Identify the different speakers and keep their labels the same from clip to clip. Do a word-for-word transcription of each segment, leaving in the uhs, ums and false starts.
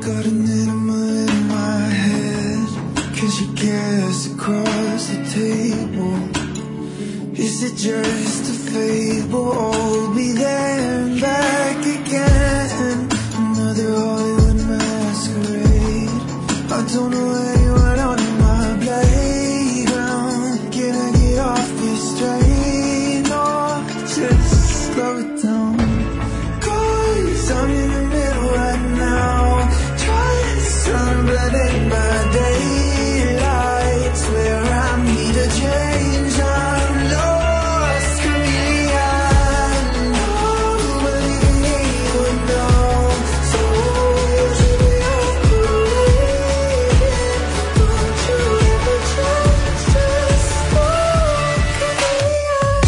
Speaker 1: got an enema in my head, 'cause you guess across the table. Is it just a fable? I'll be there and back again. Another Hollywood masquerade. I don't know where you went on my playground. Can I get off this train or just slow it down? 'Cause I'm in the middle right now, trying to sunblood in my daylight. Swear I need a change. I'm lost, chameleon. Nobody can even know. So you should be operating. Don't you ever change, just walk chameleon.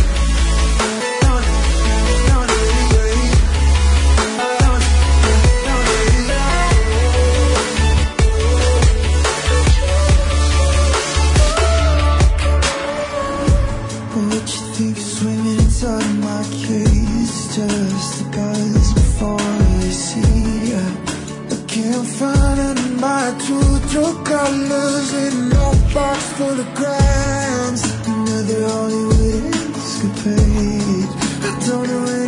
Speaker 1: What you think is swimming inside my case? Just the buzz before they see ya. I can't find any of my true, true colors in no box full of grams. Another Hollywood escapade. I don't know